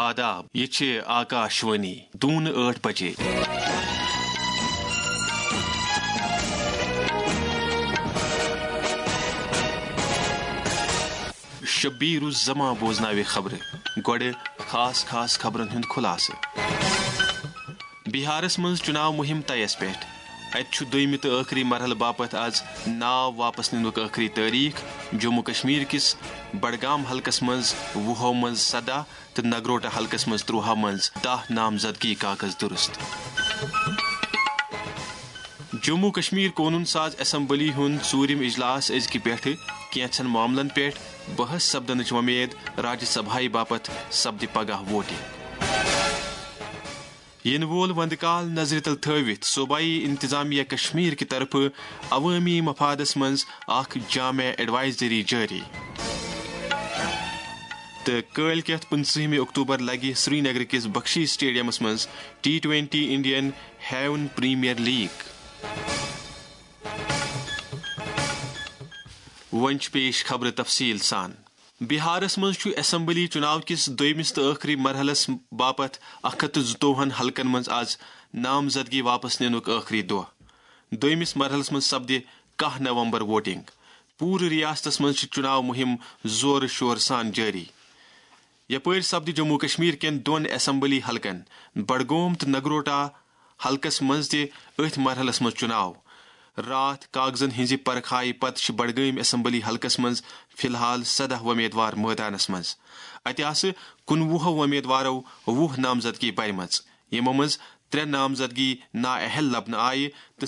آداب، یہ آکاشوانی دون 8 بجے۔ شبیر الزما بوزناوِ خبر گوڑے خاص خبرن ہند خلاصہ۔ بہارس مز چناو مہم تیس پہ ات دویمہ تو آخری مرحلہ باپت آز ناو واپس ننک آخری تاریخ۔ جموں کشمیر کس بڈگام حلقس مز 20 مز 17 تو نگروٹا حلقس مز 13 مز 10 نامزدگی کاغذ درست۔ جموں کشمیر قونون ساز اسمبلی ہند ژوٗرِم اجلاس ازکہ پہ کینچن معاملن پہ بحث سپدنچ ومید راجیہ سبھائی باپت سپدِ پگہ ووٹنگ۔ ین وول وندکال نظر تل تھوت صوبائی انتظامیہ کشمیر کی طرف عوامی مفادس مز اخ جامع ایڈوائزری جاری۔ تو کل کت 15 اکتوبر لگہ سری نگر کس بخشی سٹیڈیمس مز T20 Indian Heaven Premier League. ونچ پیش خبر تفصیل سان۔ بہارس مز اسمبلی چناو کس دویمس تو آخری مرحلس باپت 152 حلقن مز آز نامزدگی واپس ننک آخری دہ۔ دویمس مرحلس مز سپد 10 نومبر ووٹنگ۔ پور ریاستس مز چناو مہم زور شور سان جاری۔ یپر سپد جموں کشمیر کین 2 اسمبلی حلقن بڈگوم تو نگروٹا حلقس مز تہ اتھ مرحلس مز چناو۔ رات کاغذن ہز پرکھائی پتہ بڈگام اسمبلی حلقس مز فی الحال 17 ومیدوار میدانس مز۔ اتہ آس 19 ومیدوارو 20 نامزدگی برمژ، یمو مز 3 نامزدگی نااہل لبنہ آئی تو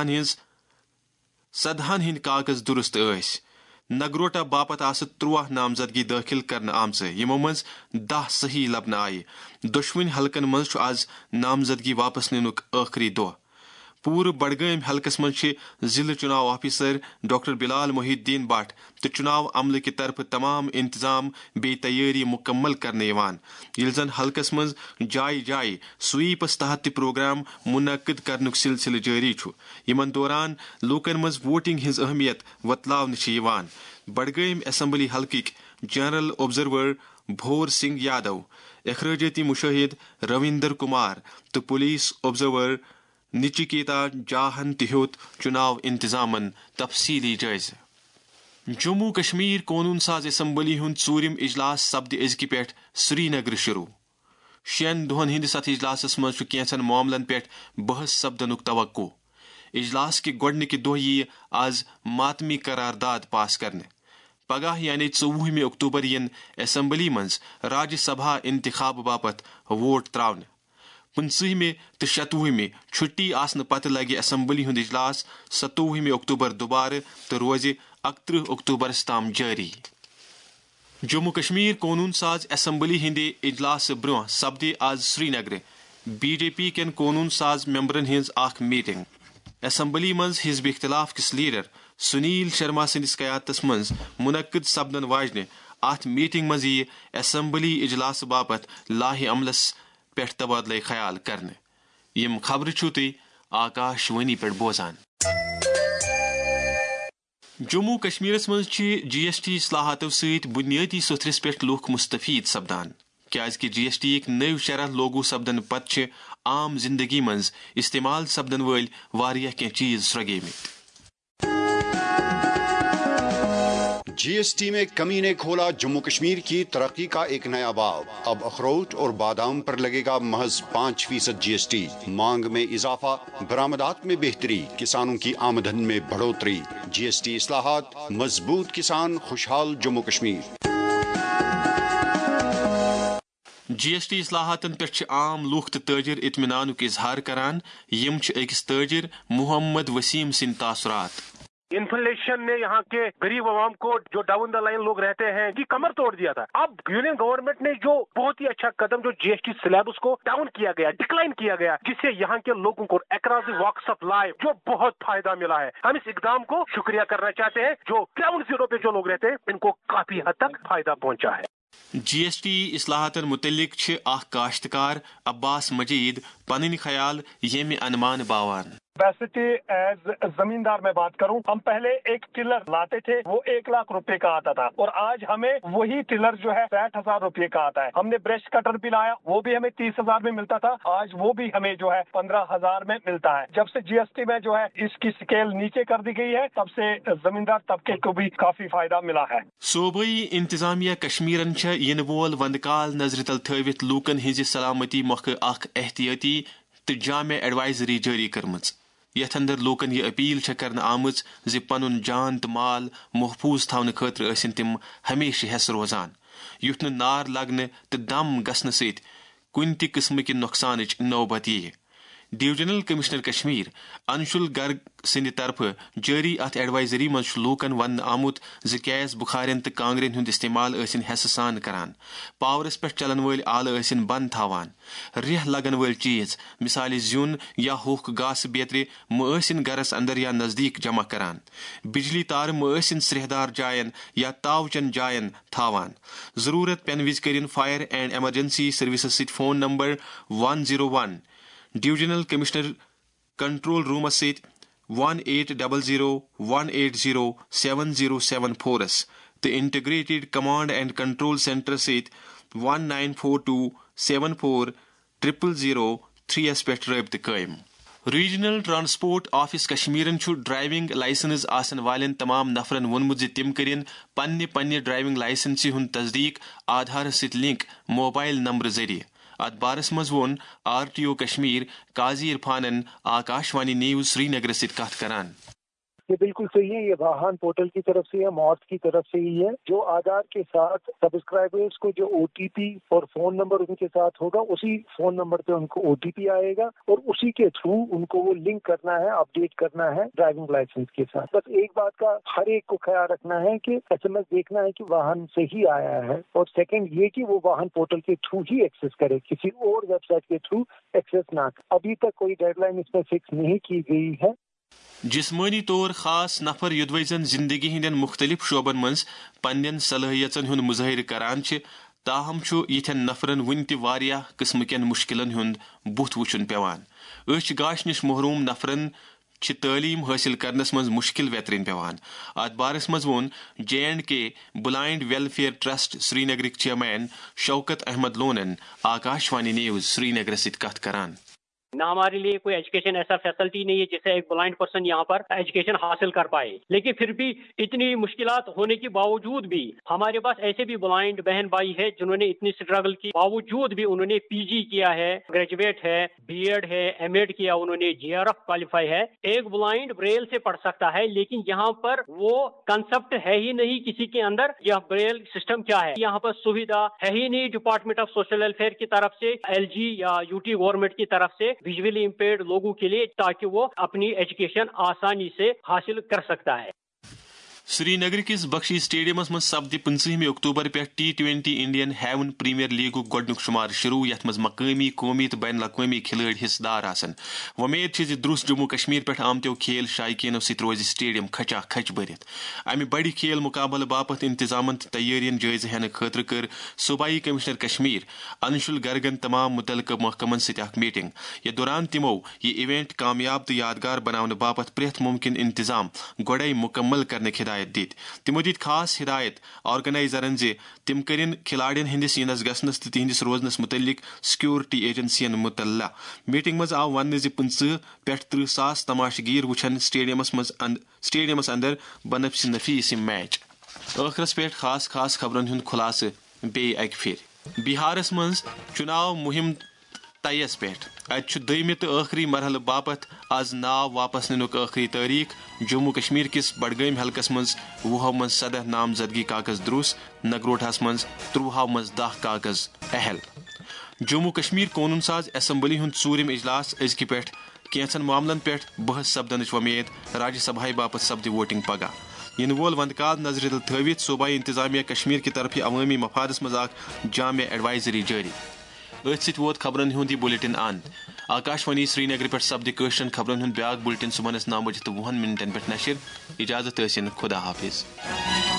7 ہند کاغذ درست یس۔ نگروٹا باپت آس 13 نامزدگی داخل کرنے آمژ، یمو مز 10 صحیح لبنہ آئی۔ دشوین حلقن مز آز نامزدگی واپس ننک آخری دہ۔ پور بڈگام حلقس مز ضلع چناو officer doctor Bilal Mohi Uddin but تو چناو عملہ کی طرف تمام انتظام بے تیاری مکمل کرنے یوان، یل زن حلقس مز جائے جائے سویپس تحت پروگرام منعقد کرنک سلسلہ جاری چھ۔ یمن دوران لوکن مز ووٹنگ ہز اہمیت وتلاونہ یوان۔ بڈگام اسمبلی حلقک جنرل آبزرور بھور سنگھ یادو، اخراجاتی مشاہد رویندر کمار تو پولیس آبزرور نچکیتا جاہن تہ ہیوت چناو انتظامن تفصیلی جائزہ۔ جموں کشمیر قونون ساز اسمبلی ہند 4م اجلاس سپد ازکہ پہ سری نگر شروع۔ 6 دہن ہندس اتھ اجلاسس مز کینچن معاملن پہ بحث سپدنک توقع۔ اجلاس کے گۄڈنکہ دہ یہ آز ماتمی قرارداد پاس کرنے۔ پگہ یعنی 24 اکتوبر ین اسمبلی مز راجیہ سبھا انتخاب باپت ووٹ تراؤن۔ 15 تو 26 چھٹی آسن پتہ لگہ اسمبلی ہند اجلاس 27 اکتوبر دوبارہ تو روز 31 اکتوبر تام جاری۔ جموں کشمیر قونون ساز اسمبلی ہندے اجلاس برہ سپد آز سری نگر BJP کین قونون ساز ممبرن ہز اخ میٹنگ۔ اسمبلی مز حزب اختلاف کس لیڈر سنیل شرما سندس قیادتس مز منعقد سپدن واجنہ ات میٹنگ مز یہ اسمبلی اجلاس باپت لاہ عملس پہ تبادلہ خیال کرنے۔ یم خبر چھو تھی آکاشوانی پہ بوزان۔ جموں کشمیرس مز GST اصلاحاتو ست بنیادی ستھرس پہ لوک مستفید سپدان، کیاز کہ GST یک نو شرح لاگو سپدن پتہ عام زندگی مز استعمال سپدن ول واریاہ کینٛہہ چیز سرگیمت۔ GST میں کمی نے کھولا جموں کشمیر کی ترقی کا ایک نیا باب۔ اب اخروٹ اور بادام پر لگے گا محض 5% GST۔ مانگ میں اضافہ، برآمدات میں بہتری، کسانوں کی آمدن میں بڑھوتری۔ GST اصلاحات، مضبوط کسان، خوشحال جموں کشمیر۔ GST اصلاحاتن پہ عام لوک تو تاجر اطمینانک اظہار کران۔ یم اکس تاجر محمد وسیم سند تاثرات۔ انفلیشن نے یہاں کے غریب عوام کو جو ڈاؤن دا لائن لوگ رہتے ہیں کی کمر توڑ دیا تھا۔ اب یونین گورنمنٹ نے جو بہت ہی اچھا قدم جو GST سلیب اس کو ڈاؤن کیا گیا، ڈکلائن کیا گیا، جس سے یہاں کے لوگوں کو across the walks of life جو بہت فائدہ ملا ہے۔ ہم اس اقدام کو شکریہ کرنا چاہتے ہیں۔ جو گراؤنڈ زیرو پہ جو لوگ رہتے ہیں ان کو کافی حد تک فائدہ پہنچا ہے۔ GST اصلاحاتن متعلق اخ کاشتکار عباس مجید پنن خیال یمہ انمان باوان۔ ویسے ایز زمیندار میں بات کروں, ہم پہلے ایک ٹلر لاتے تھے, وہ 1 لاکھ روپے کا آتا تھا, اور آج ہمیں وہی ٹلر جو ہے 60,000 روپے کا آتا ہے. ہم نے برش کٹر بھی لایا, وہ بھی ہمیں 30,000 میں ملتا تھا, آج وہ بھی ہمیں جو ہے 15,000 میں ملتا ہے. جب سے GST میں جو ہے اس کی سکیل نیچے کر دی گئی ہے, تب سے زمیندار طبقے کو بھی کافی فائدہ ملا ہے. صوبائی انتظامیہ کشمیرن ین وول وندکال نظر تل تھوت لوکن ہز سلامتی موقع اخ احتیاطی تو جامع ایڈوائزری جاری کرمز, یتھ اندر لوکن یہ اپیل کرن آمز زِ پنن جان تو مال محفوظ تھونہ خاطر ٲسِن تم ہمیشہ ہیس روزان, یُتھ نہٕ نار لگنہ تو دم گژھنہ سۭتۍ کُنہِ تہِ قٕسمٕکہِ نۄقصانٕچ نوبت ییہِ. ڈویژنل کمشنر کشمیر انشل گرگ سند طرف جاری ات ایڈوائزری مز لوکن ون آمت زِ گیس بخارین تو کانگرین ہند استعمال ٲسِن حصہٕ سان کران, پاورس پہ چلن ول آلہٕ ٲسِن بند تھاوان, ریح لگن ول چیز مثال زیُن یا ہوکھ گاسہٕ بیترِ مہ ٲسِن گرس اندر یا نزدیک جمع کران, بجلی تار مہ ٲسِن سرٛیٚہدار جاین یا تاوچن جاین تھاوان. ضرورت پین وز کرن فائر اینڈ ایمرجنسی سروسز سۭتۍ phone number 101 divisional commissioner control rooms سۭتۍ 1800-180-7074 تو integrated command and control centre سۭتۍ 1942740003 پہ رابطہ قائم. ریجنل ٹرانسپورٹ آفس کشمیرن ڈرائیونگ لائسنس آسن والن تمام نفرن وونمت زِ تم کرن پننہِ ڈرائیونگ لائسنسہِ ہُنٛد تصدیق آدھارس سۭتۍ لنک موبائل نمبر ذریعہ. ات بارس مز وون RTO کشمیر قاضی عرفانن آکاشوانی نیوز سری نگر سۭتۍ کتھ کران. یہ بالکل صحیح ہے, یہ واہن پورٹل کی طرف سے ہے, مارٹ کی طرف سے ہی ہے. جو آدھار کے ساتھ سبسکرائبرز کو جو OTP اور فون نمبر ان کے ساتھ ہوگا, اسی فون نمبر پہ ان کو OTP آئے گا, اور اسی کے تھرو ان کو وہ لنک کرنا ہے, اپڈیٹ کرنا ہے ڈرائیونگ لائسنس کے ساتھ. بس ایک بات کا ہر ایک کو خیال رکھنا ہے کہ SMS دیکھنا ہے کہ واہن صحیح آیا ہے, اور سیکنڈ یہ کہ وہ واہن پورٹل کے تھرو ہی ایکسیس کرے, کسی اور ویب سائٹ کے تھرو ایکسیس نہ کرے. ابھی تک کوئی ڈیڈ لائن اس میں فکس نہیں کی گئی ہے. جسمانی طور خاص نفر یدوے زن زندگی ہندین مختلف شعبن مز پنن صلاحیتن ہند مظاہر کران چھ, تاہم یتھن نفرن ون تہ واریاہ قسم کین مشکلن ہند بت وچن پیوان. أچھ گاش نش محروم نفرن چھ تعلیم حاصل کرنس مز مشکل ویترین پیوان. ات بارس مز وون J&K بلائنڈ ویلفیئر ٹرسٹ سری نگرک چیئرمین شوکت احمد لونن آکاشوانی نیوز سری نگر سۭتۍ کتھ کران. نہ ہمارے لیے کوئی ایجوکیشن ایسا فیسلٹی نہیں ہے جس سے ایک بلائنڈ پرسن یہاں پر ایجوکیشن حاصل کر پائے, لیکن پھر بھی اتنی مشکلات ہونے کے باوجود بھی ہمارے پاس ایسے بھی بلائنڈ بہن بھائی ہے جنہوں نے اتنی اسٹرگل کی باوجود بھی انہوں نے PG کیا ہے, گریجویٹ ہے, B.Ed ہے, M.Ed کیا, انہوں نے GRF کوالیفائی ہے. ایک بلائنڈ بریل سے پڑھ سکتا ہے, لیکن یہاں پر وہ کنسپٹ ہے ہی نہیں کسی کے اندر یہ بریل سسٹم کیا ہے. یہاں پر سویدھا ہے ہی نہیں ڈپارٹمنٹ آف سوشل ویلفیئر کی طرف سے, LG یا UT گورنمنٹ کی طرف سے ویژولی امپیئرڈ لوگوں کے لیے, تاکہ وہ اپنی ایجوکیشن آسانی سے حاصل کر سکتا ہے. سری نگر کس بخشی سٹیڈیمس مز سپد 15 اکتوبر پہ T20 انڈین ہیون پریمیئر لیگک گۄڈنیُک شمار شروع, یتھ مز مقامی قومی تو بین الاقوامی کھلٲڑۍ حصہٕ دار آسن. وۄمید چھِ زِ درُس جموں کشمیر پہ آمتیو کھیل شائقیٖنو سۭتۍ روزِ سٹیڈیم کھچا کھچ بٔرِتھ. امہِ بڑِ کھیل مقابلہٕ باپتھ انتظامن تہٕ تیٲرین جٲیزٕ ہینہٕ خٲطرٕ کٔر صوبائی کمشنر کشمیر انشل گرگن تمام متعلقہ محکمن سۭتۍ اکھ میٹنگ. یتھ دوران تِمو یہِ ایونٹ کامیاب تہٕ یادگار بناونہٕ باپتھ پرٛٮ۪تھ مُمکِن انتظام گۄڈے مُکمل کرنٕکۍ ہدایت دِتۍ. تمو دِتۍ خاص ہدایت آرگنائزرن زِ تم کرن کھلاڑین ہندس یِنس گژھنس تہٕ تہنٛدس روزنس متعلق سکیورٹی ایجنسین مطلع. میٹنگ مز آو وننہٕ زِ 15 پٮ۪ٹھ 30 ساس تماشہٕ گیر وٕچھن سٹیڈیمس اندر بنفسہِ نفیس یِم میچ. ٲخرس پٮ۪ٹھ خاص خبرن ہُنٛد خُلاصہٕ بیٚیہِ اکہِ پھِرِ. بہارس منٛز چُناو مُہِم طیَس پٮ۪ٹھ. اتہِ دوٚیمہِ تہٕ ٲخری مرحلہٕ باپتھ آز ناو واپس نِنُک ٲخری تٲریخ. جموں کشمیر کس بڈگام حلقس منٛز 20 منٛز 17 نامزدگی کاغذ دروس, نگروٹاہس منٛز 13 منٛز 10 کاغذ اہل. جموں کشمیر قونوٗن ساز اسمبلی ہُنٛد ژوٗرِم اجلاس أزکہِ پٮ۪ٹھ کینٛژن معاملن پٮ۪ٹھ بحث سپدنٕچ وۄمید. راجیہ سبھایہ باپتھ سپدِ ووٹنگ پگہہ. ینہٕ وول وندکال نظرِ تل تھٲوِتھ صوبائی انتظامیہ کشمیر کہِ طرفہٕ عوٲمی مفادس منٛز اکھ جامع ایڈوائزری جٲری. أتھۍ سۭتۍ ووت خبرن ہُنٛد یہِ بُلٹن اند. آکاشوانی سری نگر پٮ۪ٹھ سپدِ کٲشرٮ۪ن خبرن ہُنٛد بیاکھ بُلٹن صبحنس 9 بجے تہٕ 20 منٹن پٮ۪ٹھ نشر. اجازت ٲسِن خدا حافظ.